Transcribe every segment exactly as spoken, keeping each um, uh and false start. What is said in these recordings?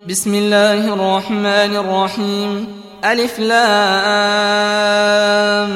بسم الله الرحمن الرحيم. ألف لام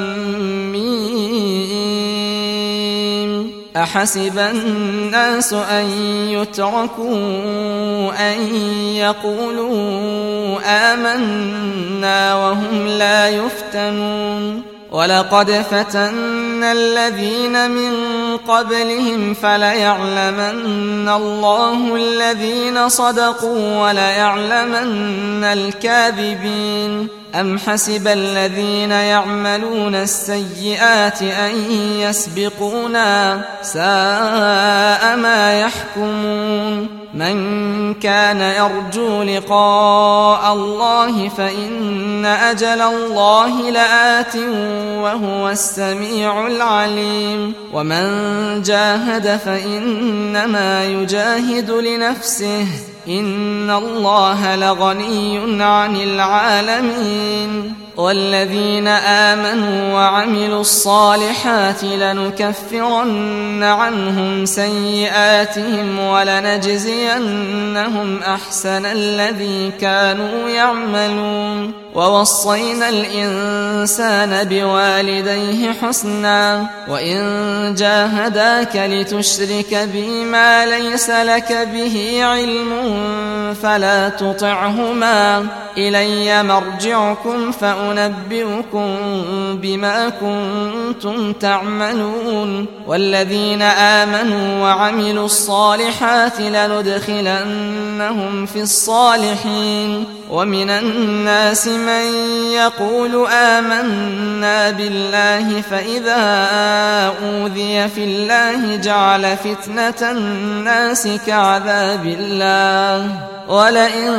ميم. أحسب الناس أن يتركوا أن يقولوا آمنا وهم لا يفتنون. ولقد فتنا الذين من قبلهم فليعلمن الله الذين صدقوا وليعلمن الكاذبين. أم حسب الذين يعملون السيئات أن يسبقونا ساء ما يحكمون. من كان يرجو لقاء الله فإن أجل الله لآت وهو السميع العليم. ومن جاهد فإنما يجاهد لنفسه إن الله لغني عن العالمين. والذين آمنوا وعملوا الصالحات لنكفرن عنهم سيئاتهم ولنجزينهم أحسن الذي كانوا يعملون. ووصينا الإنسان بوالديه حسنا وإن جاهداك لتشرك بي ما ليس لك به علم فلا تطعهما إلي مرجعكم فأنبئكم بما كنتم تعملون. والذين آمنوا وعملوا الصالحات لندخلنهم في الصالحين. ومن الناس من يقول آمنا بالله فإذا أوذي في الله جعل فتنة الناس كعذاب الله. ولئن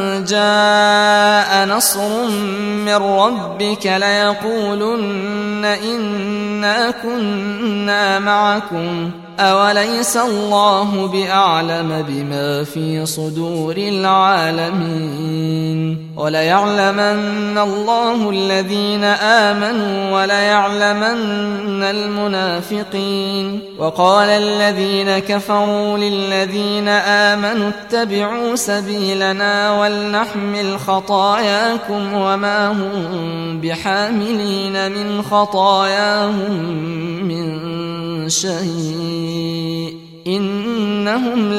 جاء نصر من ربك ليقولن إنا كنا معكم أوليس الله بأعلم بما في صدور العالمين. وليعلمن الله الذين آمنوا وليعلمن المنافقين. وقال الذين كفروا للذين آمنوا اتبعوا سبيلنا ولنحمل خطاياكم وما هم بحاملين من خطاياهم من شيء إنهم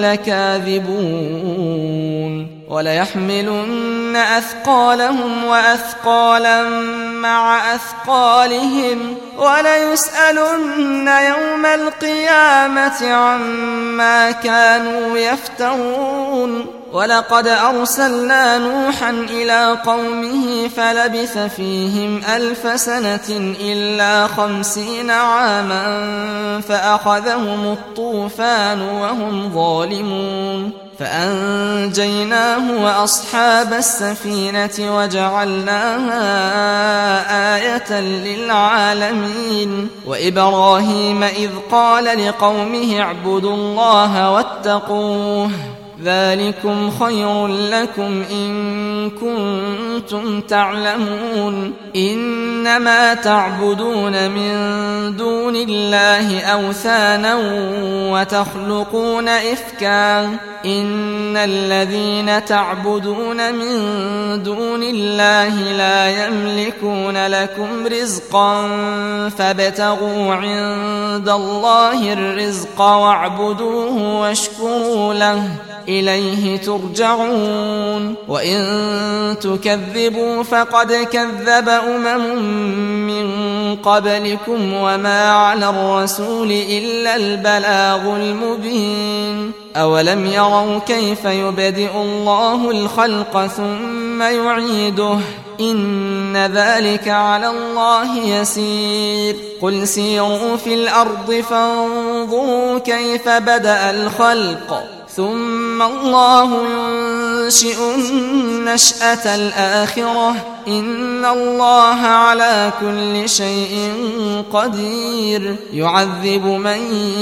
لكاذبون. وليحملن أثقالهم وأثقالا مع أثقالهم وليسألن يوم القيامة عما كانوا يفترون. ولقد أرسلنا نوحا إلى قومه فلبث فيهم ألف سنة إلا خمسين عاما فأخذهم الطوفان وهم ظالمون فأنجيناه وأصحاب السفينة وجعلناها آية للعالمين. وإبراهيم إذ قال لقومه اعبدوا الله واتقوه ذلكم خير لكم إن كنتم تعلمون. إنما تعبدون من دون الله أوثانا وتخلقون إفكا إن الذين تعبدون من دون الله لا يملكون لكم رزقا فابتغوا عند الله الرزق واعبدوه واشكروا له إليه ترجعون. وإن تكذبوا فقد كذب أمم من قبلكم وما على الرسول إلا البلاغ المبين. أولم يروا كيف يبدئ الله الخلق ثم يعيده إن ذلك على الله يسير. قل سيروا في الأرض فانظروا كيف بدأ الخلق ثم الله ينشئ النشأة الآخرة إن الله على كل شيء قدير. يعذب من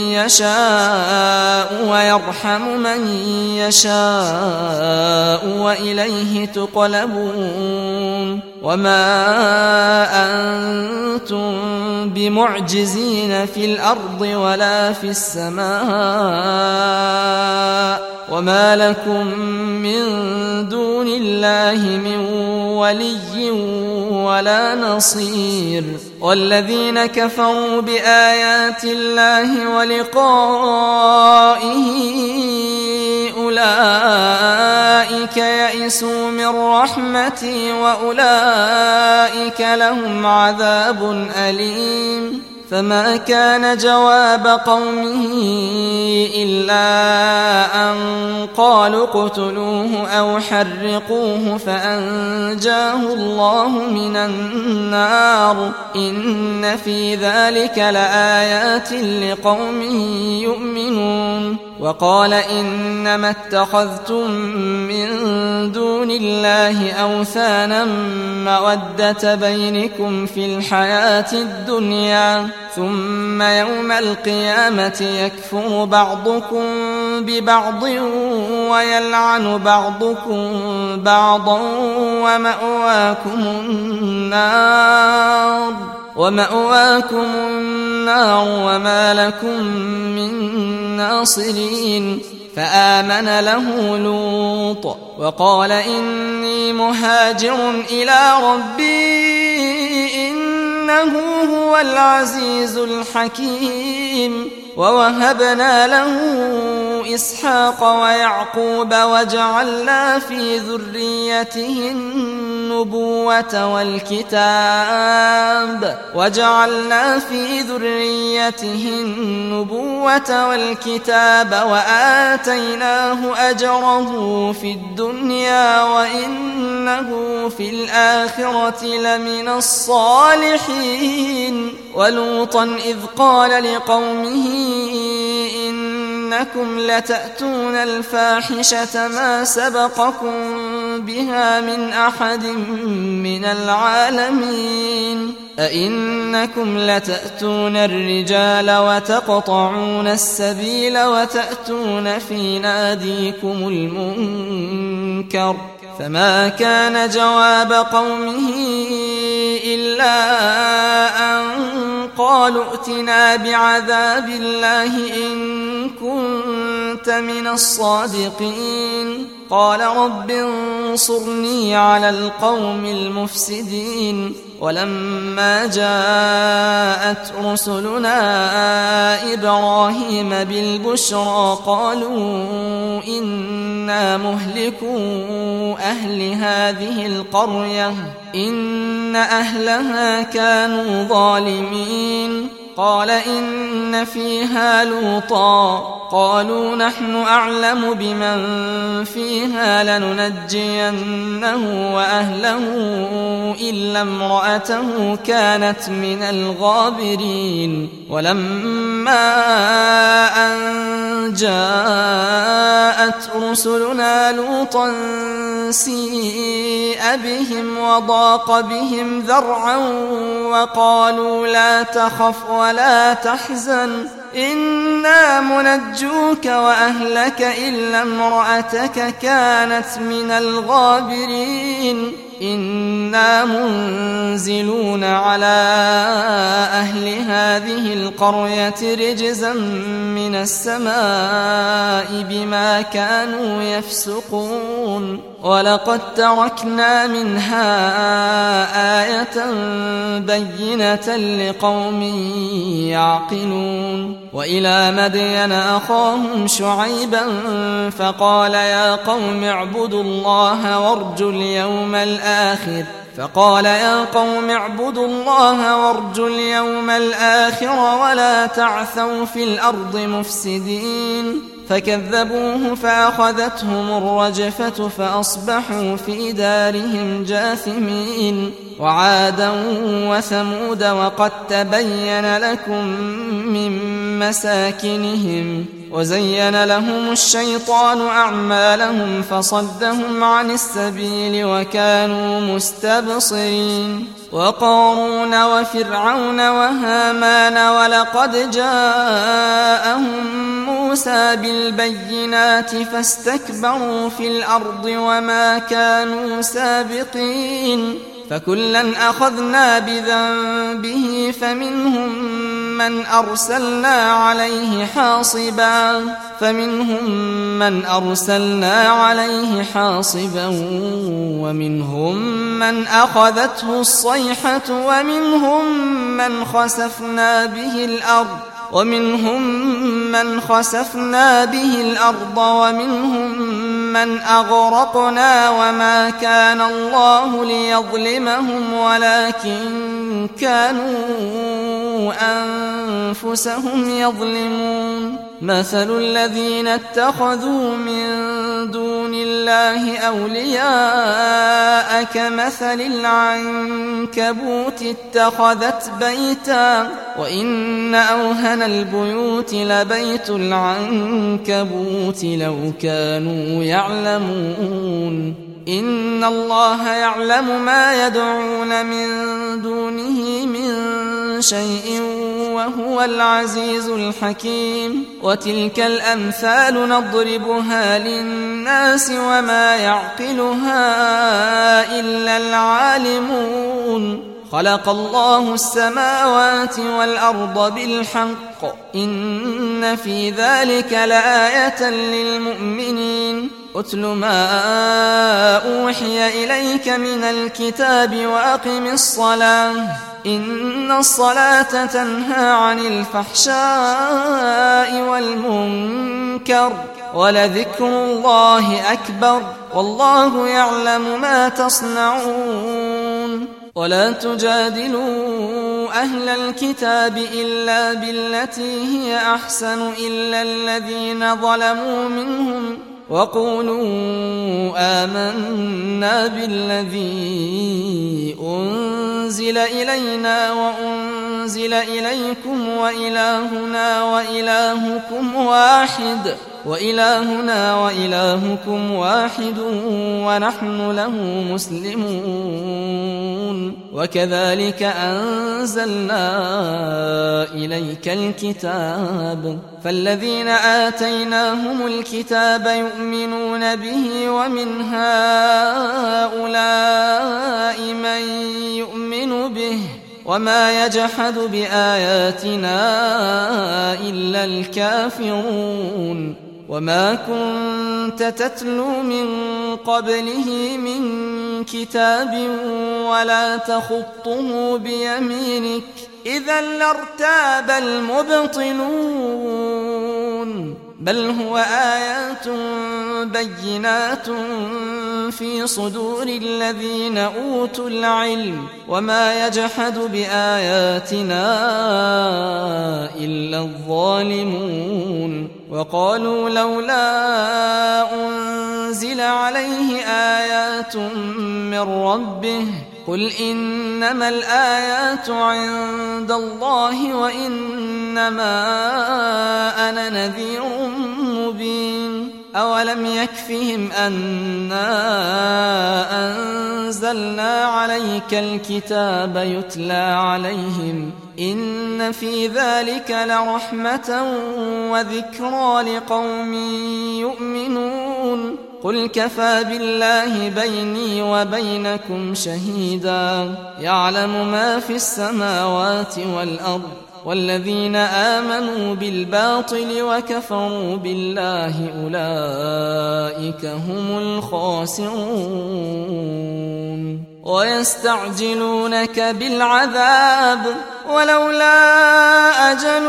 يشاء ويرحم من يشاء وإليه تقلبون. وما أنتم بمعجزين في الأرض ولا في السماء وما لكم من دون الله من ولي ولا نصير والذين كفروا بآيات الله ولقائه أولئك يئسوا من رحمتي وأولئك لهم عذاب أليم فما كان جواب قومه إلا أن قالوا اقتلوه أو حرقوه فأنجاه الله من النار إن في ذلك لآيات لقوم يؤمنون وقال إنما اتخذتم من دون الله أوثانا مودة بينكم في الحياة الدنيا ثم يوم القيامة يكفر بعضكم ببعض ويلعن بعضكم بعضا ومأواكم النار ومأواكم النار وما لكم من ناصرين فآمن له لوط وقال إني مهاجر إلى ربي إنه هو العزيز الحكيم ووهبنا له إسحاق ويعقوب وجعلنا في ذريته النبوة والكتاب وجعلنا في ذريته النبوة والكتاب وآتيناه أجره في الدنيا وإنه في الآخرة لمن الصالحين ولوطا إذ قال لقومه إنكم لتأتون الفاحشة ما سبقكم بها من أحد من العالمين أئنكم لتأتون الرجال وتقطعون السبيل وتأتون في ناديكم المنكر فما كان جواب قومه إلا أن قالوا ائتنا بعذاب الله إن كنت من الصادقين قال رب انصرني على القوم المفسدين ولما جاءت رسلنا إبراهيم بالبشرى قالوا إنا مهلكو أهل هذه القرية إن أهلها كانوا ظالمين قال إن فيها لوطا قالوا نحن أعلم بمن فيها لننجينه وأهله إلا امرأته كانت من الغابرين ولما أن جاءت رسلنا لوطا سيء بهم وضاق بهم ذرعا وقالوا لا تخف ولا تحزن إنا منجوك وأهلك إلا امرأتك كانت من الغابرين إنا منزلون على أهل هذه القرية رجزا من السماء بما كانوا يفسقون ولقد تركنا منها آية بينة لقوم يعقلون وإلى مدين أخاهم شعيبا فقال يا قوم اعبدوا الله وارجوا اليوم الآخر فقال يا قوم اعبدوا الله وارجوا اليوم الآخر ولا تعثوا في الأرض مفسدين فكذبوه فأخذتهم الرجفة فأصبحوا في دارهم جاثمين وعادا وثمود وقد تبين لكم من مساكنهم وزين لهم الشيطان أعمالهم فصدهم عن السبيل وكانوا مستبصرين وقارون وفرعون وهامان ولقد جاءهم موسى بالبينات فاستكبروا في الأرض وما كانوا سابقين فكلا أخذنا بذنبه فمنهم من أرسلنا عليه حاصبا فمنهم من أرسلنا عليه حاصبا ومنهم من أخذته الصيحة ومنهم من خسفنا به الأرض ومنهم من خسفنا به الأرض ومنهم من أغرقنا وما كان الله ليظلمهم ولكن كانوا أنفسهم يظلمون مثل الذين اتخذوا من دون الله أولياء كمثل العنكبوت اتخذت بيتا وإن أوهن البيوت لبيت العنكبوت لو كانوا يعلمون إن الله يعلم ما يدعون من دونه من شيء وهو العزيز الحكيم وتلك الأمثال نضربها للناس وما يعقلها إلا العالمون خلق الله السماوات والأرض بالحق إن في ذلك لآية للمؤمنين أتل ما أوحي إليك من الكتاب وأقم الصلاة إن الصلاة تنهى عن الفحشاء والمنكر ولذكر الله أكبر والله يعلم ما تصنعون ولا تجادلوا أهل الكتاب إلا بالتي هي أحسن إلا الذين ظلموا منهم وقولوا آمنا بالذي أنزل إلينا وأنزل إليكم وإلهنا وإلهكم واحد وإلهنا وإلهكم واحد ونحن له مسلمون وكذلك أنزلنا إليك الكتاب فالذين آتيناهم الكتاب يؤمنون به ومن هؤلاء من يؤمن به وما يجحد بآياتنا إلا الكافرون وما كنت تتلو من قبله من كتاب ولا تخطه بيمينك إذا لارتاب المبطلون بل هو آيات بينات في صدور الذين أوتوا العلم وما يجحد بآياتنا إلا الظالمون وقالوا لولا أنزل عليه آيات من ربه قل إنما الآيات عند الله وإنما أنا نذير مبين أولم يكفهم أنا أنزلنا عليك الكتاب يتلى عليهم إن في ذلك لرحمة وذكرى لقوم يؤمنون قل كفى بالله بيني وبينكم شهيدا يعلم ما في السماوات والأرض والذين آمنوا بالباطل وكفروا بالله أولئك هم الخاسرون ويستعجلونك بالعذاب ولولا أجل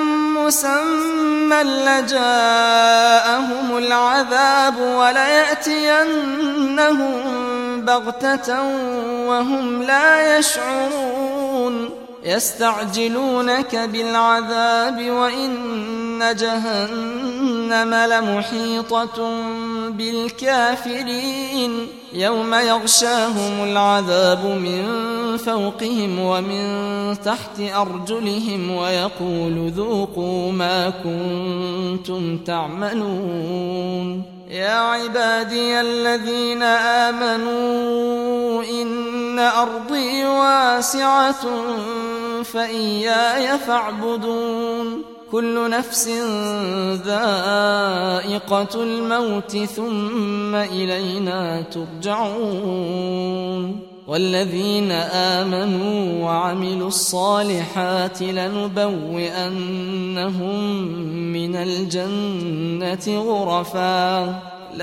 مسمى لجاءهم العذاب وليأتينهم بغتة وهم لا يشعرون يستعجلونك بالعذاب وإن جهنم لمحيطة بالكافرين يوم يغشاهم العذاب من فوقهم ومن تحت أرجلهم ويقول ذوقوا ما كنتم تعملون يا عبادي الذين آمنوا إن أرضي واسعة فإياي فاعبدون كل نفس ذائقة الموت ثم إلينا ترجعون والذين آمنوا وعملوا الصالحات لنبوئنهم من الجنة غرفا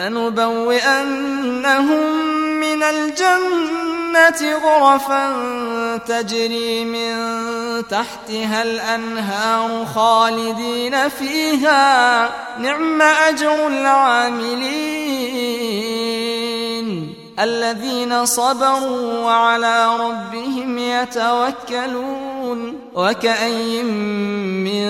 لنبوئنهم من الجنة غرفا تجري من تحتها الأنهار خالدين فيها نعم أجر العاملين الذين صبروا وعلى ربهم يتوكلون وكأي من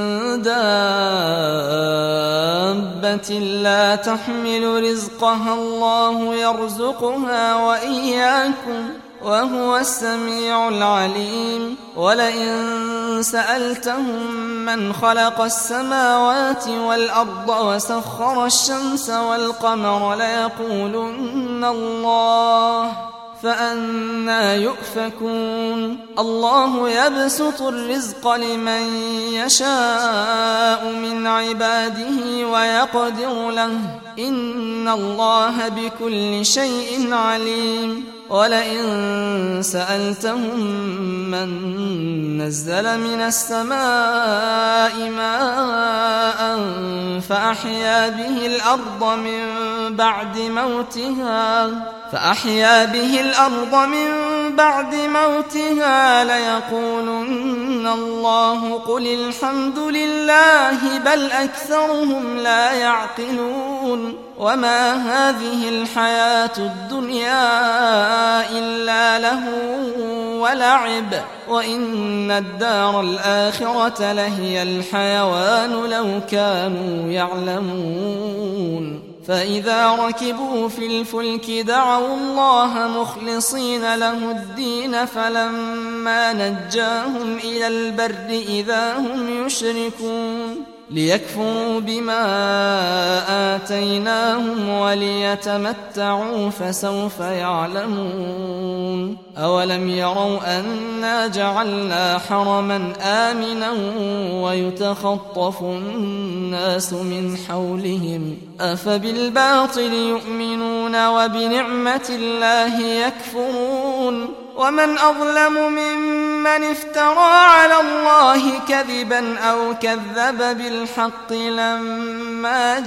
دابة لا تحمل رزقها الله يرزقها وإياكم وهو السميع العليم ولئن سألتهم من خلق السماوات والأرض وسخر الشمس والقمر ليقولن الله فأنى يؤفكون الله يبسط الرزق لمن يشاء من عباده ويقدر له إن الله بكل شيء عليم ولئن سألتهم من نزل من السماء ماء فأحيا به الأرض من بعد موتها فأحيا به الأرض من بعد موتها ليقولن الله قل الحمد لله بل أكثرهم لا يعقلون وما هذه الحياة الدنيا إلا له ولعب وإن الدار الآخرة لهي الحيوان لو كانوا يعلمون فإذا ركبوا في الفلك دعوا الله مخلصين له الدين فلما نجاهم إلى البر إذا هم يشركون ليكفروا بما آتيناهم وليتمتعوا فسوف يعلمون أولم يروا أنا جعلنا حرما آمنا ويتخطف الناس من حولهم أفبالباطل يؤمنون وبنعمة الله يكفرون ومن أظلم ممن افترى على الله كذبا أو كذب بالحق لما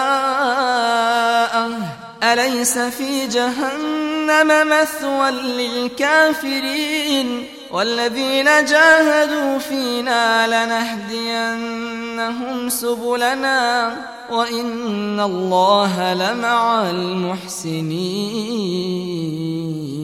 جاءه أليس في جهنم مثوى للكافرين والذين جاهدوا فينا لنهدينهم سبلنا وإن الله لمع المحسنين.